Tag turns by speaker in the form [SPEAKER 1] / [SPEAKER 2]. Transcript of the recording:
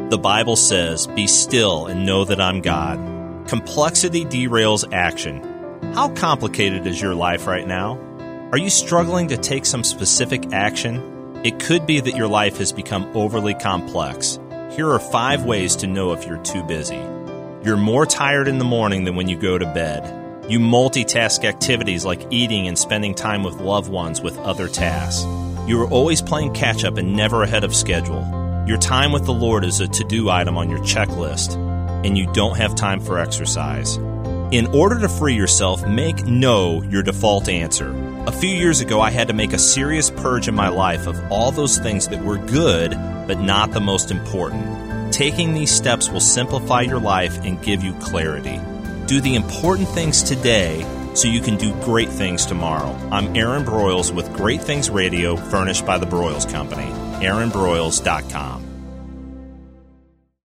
[SPEAKER 1] The Bible says, "Be still and know that I'm God." Complexity derails action. How complicated is your life right now? Are you struggling to take some specific action? It could be that your life has become overly complex. Here are 5 ways to know if you're too busy. You're more tired in the morning than when you go to bed. You multitask activities like eating and spending time with loved ones with other tasks. You are always playing catch-up and never ahead of schedule. Your time with the Lord is a to-do item on your checklist, and you don't have time for exercise. In order to free yourself, make no your default answer. A few years ago, I had to make a serious purge in my life of all those things that were good, but not the most important. Taking these steps will simplify your life and give you clarity. Do the important things today so you can do great things tomorrow. I'm Aaron Broyles with Great Things Radio, furnished by the Broyles Company. AaronBroyles.com.